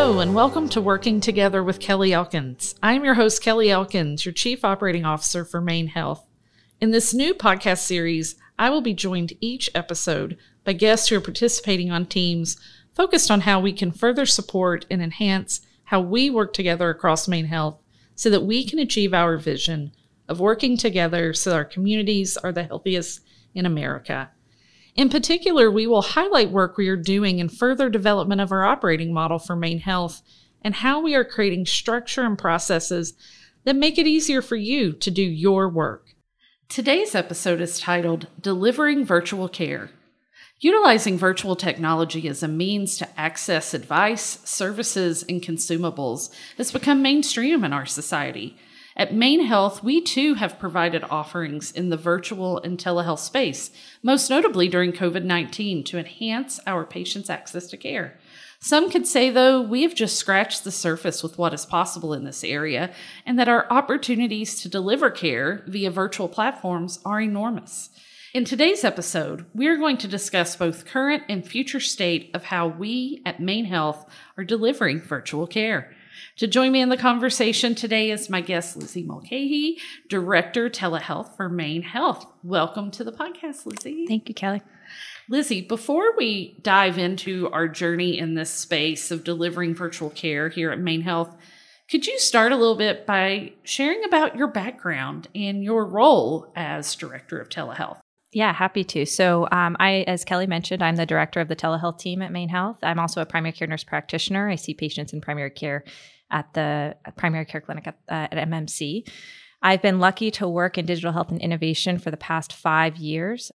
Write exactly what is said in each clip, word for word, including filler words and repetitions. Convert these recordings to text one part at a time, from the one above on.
Hello, and welcome to Working Together with Kelly Elkins. I'm your host, Kelly Elkins, your Chief Operating Officer for Maine Health. In this new podcast series, I will be joined each episode by guests who are participating on teams focused on how we can further support and enhance how we work together across Maine Health so that we can achieve our vision of working together so our communities are the healthiest in America. In particular, we will highlight work we are doing in further development of our operating model for Maine Health and how we are creating structure and processes that make it easier for you to do your work. Today's episode is titled Delivering Virtual Care. Utilizing virtual technology as a means to access advice, services, and consumables has become mainstream in our society. At Maine Health, we too have provided offerings in the virtual and telehealth space, most notably during covid nineteen, to enhance our patients' access to care. Some could say, though, we have just scratched the surface with what is possible in this area, and that our opportunities to deliver care via virtual platforms are enormous. In today's episode, we are going to discuss both current and future state of how we at Maine Health are delivering virtual care. To join me in the conversation today is my guest, Lizzie Mulcahy, Director Telehealth for Maine Health. Welcome to the podcast, Lizzie. Thank you, Kelly. Lizzie, before we dive into our journey in this space of delivering virtual care here at Maine Health, could you start a little bit by sharing about your background and your role as Director of Telehealth? Yeah, happy to. So um, I, as Kelly mentioned, I'm the director of the telehealth team at Maine Health. I'm also a primary care nurse practitioner. I see patients in primary care at the primary care clinic at, uh, at M M C. I've been lucky to work in digital health and innovation for the past five years.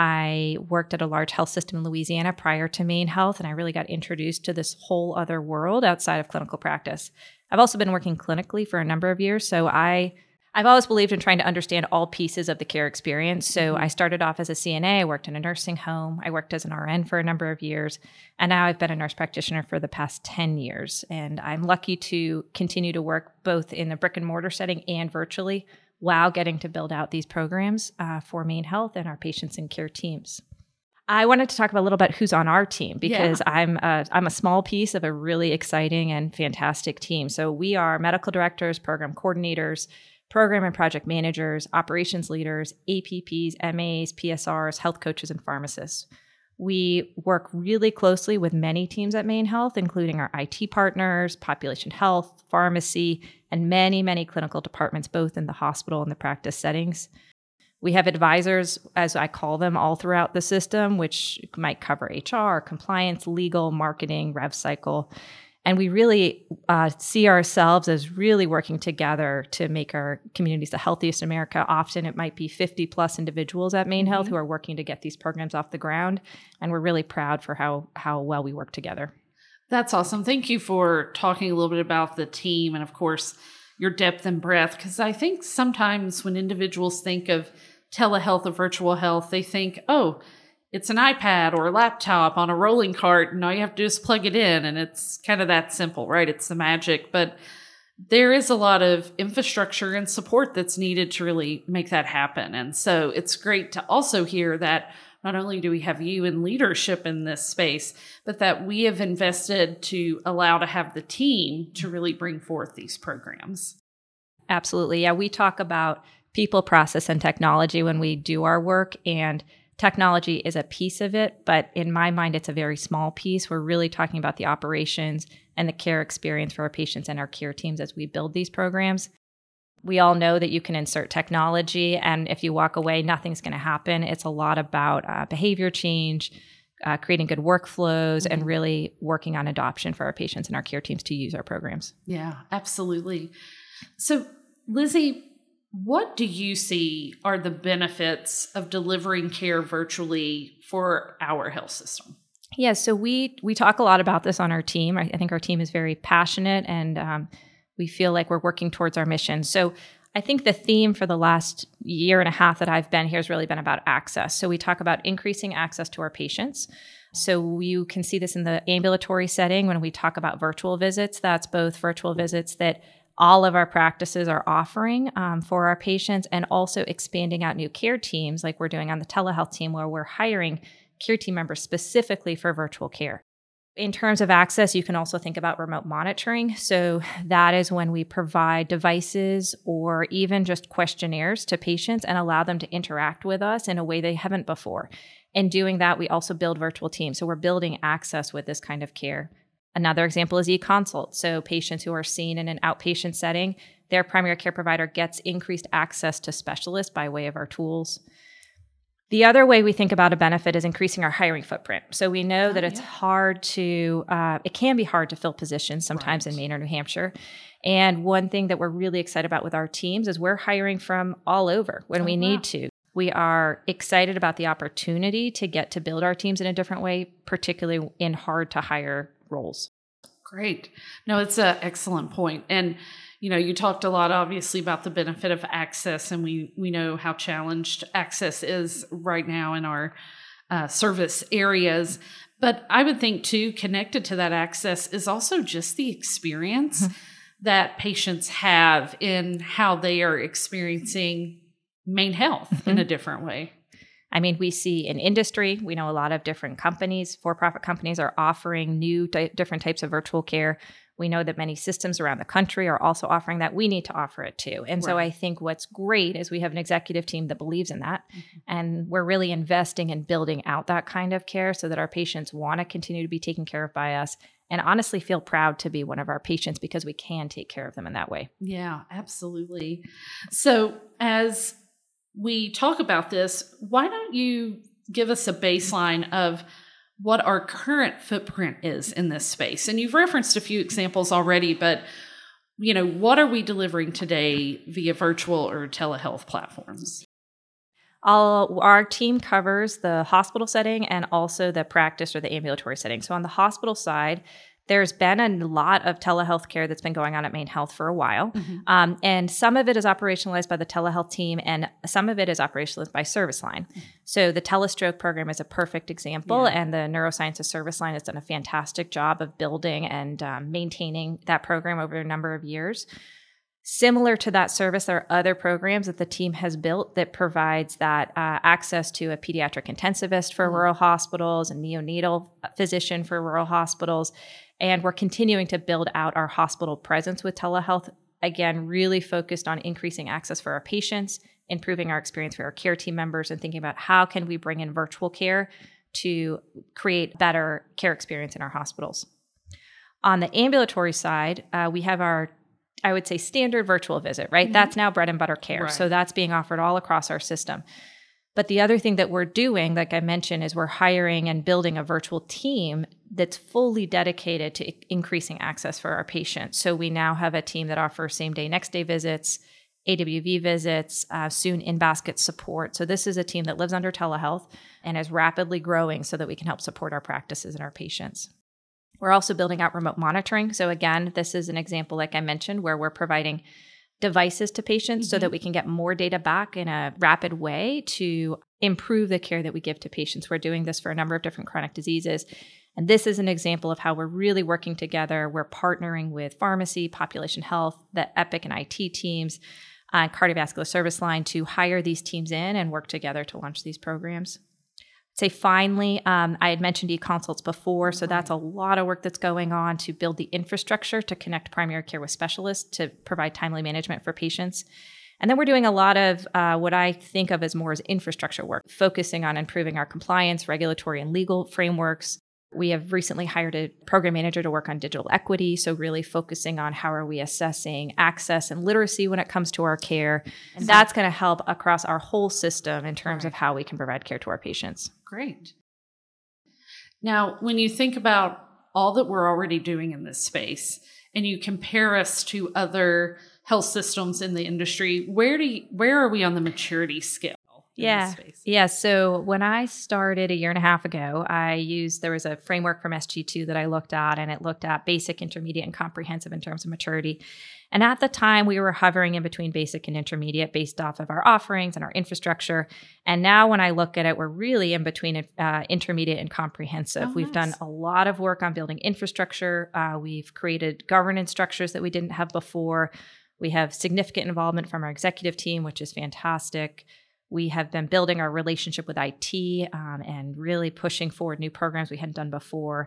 I worked at a large health system in Louisiana prior to Maine Health, and I really got introduced to this whole other world outside of clinical practice. I've also been working clinically for a number of years, so I I've always believed in trying to understand all pieces of the care experience. So mm-hmm. I started off as a C N A, I worked in a nursing home, I worked as an R N for a number of years, and now I've been a nurse practitioner for the past ten years. And I'm lucky to continue to work both in the brick and mortar setting and virtually while getting to build out these programs uh, for Maine Health and our patients and care teams. I wanted to talk about a little bit who's on our team because yeah. I'm a, I'm a small piece of a really exciting and fantastic team. So we are medical directors, program coordinators, program and project managers, operations leaders, A P Ps, M As, P S Rs, health coaches, and pharmacists. We work really closely with many teams at Maine Health, including our I T partners, population health, pharmacy, and many, many clinical departments, both in the hospital and the practice settings. We have advisors, as I call them, all throughout the system, which might cover H R, compliance, legal, marketing, rev cycle. And we really uh, see ourselves as really working together to make our communities the healthiest in America. Often it might be fifty plus individuals at Maine mm-hmm. Health who are working to get these programs off the ground. And we're really proud for how, how well we work together. That's awesome. Thank you for talking a little bit about the team and, of course, your depth and breadth. Because I think sometimes when individuals think of telehealth or virtual health, they think, oh, it's an iPad or a laptop on a rolling cart, and all you have to do is plug it in, and it's kind of that simple, right? It's the magic. But there is a lot of infrastructure and support that's needed to really make that happen. And so it's great to also hear that not only do we have you in leadership in this space, but that we have invested to allow to have the team to really bring forth these programs. Absolutely. Yeah, we talk about people, process, and technology when we do our work, and technology is a piece of it, but in my mind, it's a very small piece. We're really talking about the operations and the care experience for our patients and our care teams as we build these programs. We all know that you can insert technology, and if you walk away, nothing's going to happen. It's a lot about uh, behavior change, uh, creating good workflows, mm-hmm. and really working on adoption for our patients and our care teams to use our programs. Yeah, absolutely. So, Lizzie, what do you see are the benefits of delivering care virtually for our health system? Yeah, so we we talk a lot about this on our team. I, I think our team is very passionate, and um, we feel like we're working towards our mission. So I think the theme for the last year and a half that I've been here has really been about access. So we talk about increasing access to our patients. So you can see this in the ambulatory setting when we talk about virtual visits. That's both virtual visits that all of our practices are offering um, for our patients, and also expanding out new care teams like we're doing on the telehealth team, where we're hiring care team members specifically for virtual care. In terms of access, you can also think about remote monitoring. So that is when we provide devices or even just questionnaires to patients and allow them to interact with us in a way they haven't before. In doing that, we also build virtual teams. So we're building access with this kind of care. Another example is e-consult. So patients who are seen in an outpatient setting, their primary care provider gets increased access to specialists by way of our tools. The other way we think about a benefit is increasing our hiring footprint. So we know that oh, it's yeah. hard to, uh, it can be hard to fill positions sometimes right. in Maine or New Hampshire. And one thing that we're really excited about with our teams is we're hiring from all over when oh, we wow. need to. We are excited about the opportunity to get to build our teams in a different way, particularly in hard to hire roles. Great. No, it's an excellent point. And you know, you talked a lot, obviously, about the benefit of access, and we we know how challenged access is right now in our uh, service areas. But I would think, too, connected to that access is also just the experience mm-hmm. that patients have in how they are experiencing Maine Health mm-hmm. in a different way. I mean, we see in industry, we know a lot of different companies, for-profit companies are offering new di- different types of virtual care. We know that many systems around the country are also offering that. We need to offer it too. And right. so I think what's great is we have an executive team that believes in that. Mm-hmm. And we're really investing in building out that kind of care so that our patients want to continue to be taken care of by us and honestly feel proud to be one of our patients because we can take care of them in that way. Yeah, absolutely. So as we talk about this, why don't you give us a baseline of what our current footprint is in this space? And you've referenced a few examples already, but you know, what are we delivering today via virtual or telehealth platforms? All, our team covers the hospital setting and also the practice or the ambulatory setting. So on the hospital side, there's been a lot of telehealth care that's been going on at Maine Health for a while. Mm-hmm. Um, and some of it is operationalized by the telehealth team and some of it is operationalized by Service Line. Mm-hmm. So the telestroke program is a perfect example. Yeah. And the neurosciences Service Line has done a fantastic job of building and um, maintaining that program over a number of years. Similar to that service, there are other programs that the team has built that provides that uh, access to a pediatric intensivist for mm-hmm. rural hospitals, a neonatal physician for rural hospitals. And we're continuing to build out our hospital presence with telehealth, again, really focused on increasing access for our patients, improving our experience for our care team members, and thinking about how can we bring in virtual care to create better care experience in our hospitals. On the ambulatory side, uh, we have our, I would say, standard virtual visit, right? Mm-hmm. That's now bread and butter care. Right. So that's being offered all across our system. But the other thing that we're doing, like I mentioned, is we're hiring and building a virtual team that's fully dedicated to increasing access for our patients. So we now have a team that offers same-day, next-day visits, A W V visits, uh, soon in-basket support. So this is a team that lives under telehealth and is rapidly growing so that we can help support our practices and our patients. We're also building out remote monitoring. So again, this is an example, like I mentioned, where we're providing devices to patients mm-hmm. so that we can get more data back in a rapid way to improve the care that we give to patients. We're doing this for a number of different chronic diseases. And this is an example of how we're really working together. We're partnering with pharmacy, population health, the Epic and I T teams, uh, cardiovascular service line to hire these teams in and work together to launch these programs. Say finally, um, I had mentioned e-consults before, so that's a lot of work that's going on to build the infrastructure to connect primary care with specialists to provide timely management for patients. And then we're doing a lot of uh, what I think of as more as infrastructure work, focusing on improving our compliance, regulatory, and legal frameworks. We have recently hired a program manager to work on digital equity, so really focusing on how are we assessing access and literacy when it comes to our care. And that's going to help across our whole system in terms right. of how we can provide care to our patients. Great. Now, when you think about all that we're already doing in this space and you compare us to other health systems in the industry, where do you, where are we on the maturity scale? Yeah. Yeah. So when I started a year and a half ago, I used, there was a framework from S G two that I looked at, and it looked at basic, intermediate, and comprehensive in terms of maturity. And at the time, we were hovering in between basic and intermediate based off of our offerings and our infrastructure. And now when I look at it, we're really in between uh, intermediate and comprehensive. Oh, We've nice. done a lot of work on building infrastructure. Uh, we've created governance structures that we didn't have before. We have significant involvement from our executive team, which is fantastic. We have been building our relationship with I T um, and really pushing forward new programs we hadn't done before.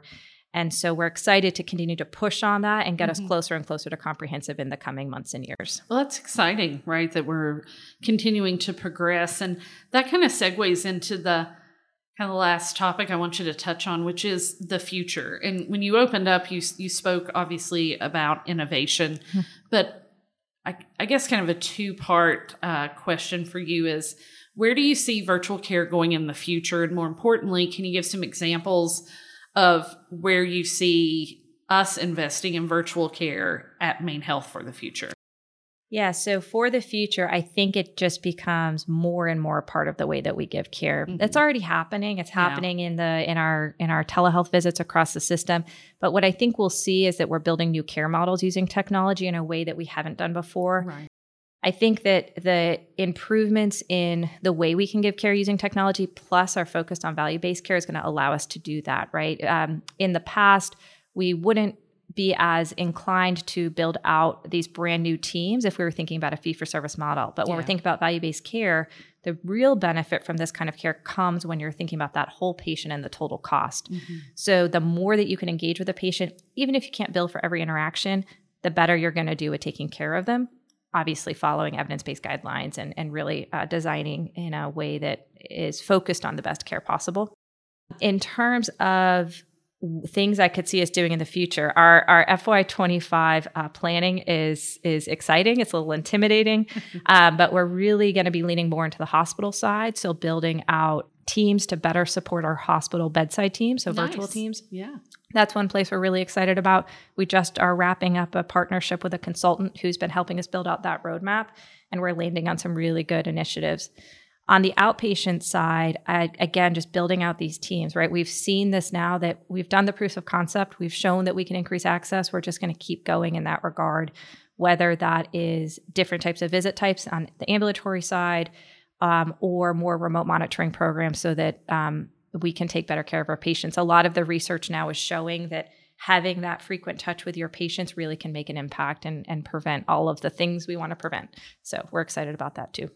And so we're excited to continue to push on that and get Mm-hmm. us closer and closer to comprehensive in the coming months and years. Well, that's exciting, right? That we're continuing to progress. And that kind of segues into the kind of last topic I want you to touch on, which is the future. And when you opened up, you you spoke obviously about innovation, mm-hmm. but I, I guess kind of a two-part uh, question for you is, where do you see virtual care going in the future? And more importantly, can you give some examples of where you see us investing in virtual care at Maine Health for the future? Yeah, so for the future, I think it just becomes more and more a part of the way that we give care. Mm-hmm. It's already happening. It's happening yeah. in the in our in our telehealth visits across the system. But what I think we'll see is that we're building new care models using technology in a way that we haven't done before. Right. I think that the improvements in the way we can give care using technology, plus our focus on value-based care, is going to allow us to do that, right? Um, in the past, we wouldn't be as inclined to build out these brand new teams if we were thinking about a fee-for-service model. But when yeah. we're thinking about value-based care, the real benefit from this kind of care comes when you're thinking about that whole patient and the total cost. Mm-hmm. So the more that you can engage with a patient, even if you can't bill for every interaction, the better you're going to do at taking care of them. Obviously following evidence-based guidelines and, and really uh, designing in a way that is focused on the best care possible. In terms of things I could see us doing in the future, our, our F Y twenty-five uh, planning is is exciting. It's a little intimidating, um, but we're really going to be leaning more into the hospital side. So building out teams to better support our hospital bedside teams, so nice. virtual teams. Yeah. That's one place we're really excited about. We just are wrapping up a partnership with a consultant who's been helping us build out that roadmap, and we're landing on some really good initiatives. On the outpatient side, I, again, just building out these teams, right? We've seen this now that we've done the proofs of concept. We've shown that we can increase access. We're just going to keep going in that regard, whether that is different types of visit types on the ambulatory side um, or more remote monitoring programs so that um, we can take better care of our patients. A lot of the research now is showing that having that frequent touch with your patients really can make an impact and, and prevent all of the things we want to prevent. So we're excited about that too.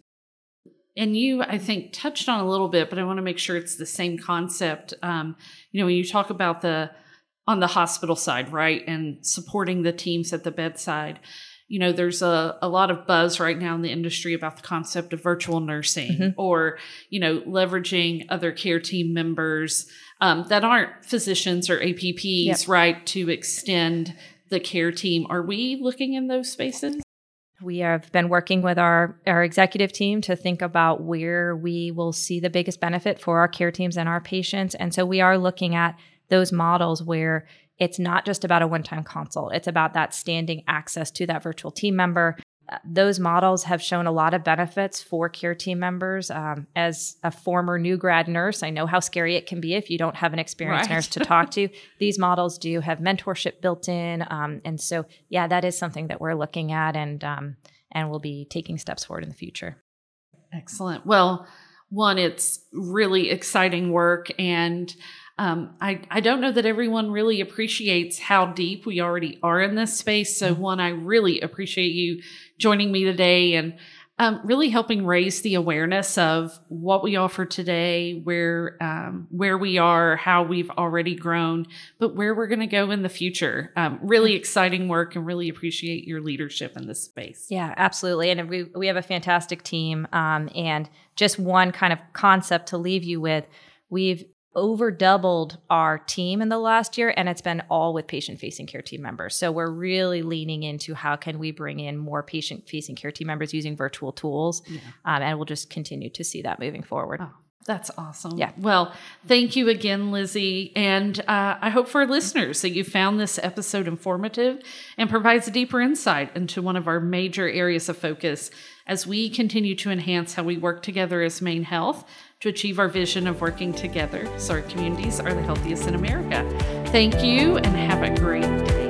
And you, I think, touched on a little bit, but I want to make sure it's the same concept. Um, you know, when you talk about the, on the hospital side, right, and supporting the teams at the bedside, you know, there's a, a lot of buzz right now in the industry about the concept of virtual nursing mm-hmm. or, you know, leveraging other care team members um, that aren't physicians or A P Ps, yep. right, to extend the care team. Are we looking in those spaces? We have been working with our, our executive team to think about where we will see the biggest benefit for our care teams and our patients. And so we are looking at those models where it's not just about a one-time consult. It's about that standing access to that virtual team member. Uh, those models have shown a lot of benefits for care team members. Um, as a former new grad nurse, I know how scary it can be if you don't have an experienced right. nurse to talk to. These models do have mentorship built in. Um, and so, yeah, that is something that we're looking at and um, and we'll be taking steps forward in the future. Excellent. Well, one, it's really exciting work. And Um, I, I don't know that everyone really appreciates how deep we already are in this space. So one, I really appreciate you joining me today and um, really helping raise the awareness of what we offer today, where um, where we are, how we've already grown, but where we're going to go in the future. Um, really exciting work and really appreciate your leadership in this space. Yeah, absolutely. And we, we have a fantastic team. Um, and just one kind of concept to leave you with, we've over doubled our team in the last year, and it's been all with patient-facing care team members. So we're really leaning into how can we bring in more patient-facing care team members using virtual tools, yeah. um, and we'll just continue to see that moving forward. Oh, that's awesome. Yeah. Well, thank you again, Lizzie, and uh, I hope for our listeners that you found this episode informative and provides a deeper insight into one of our major areas of focus as we continue to enhance how we work together as Maine Health to achieve our vision of working together so our communities are the healthiest in America. Thank you and have a great day.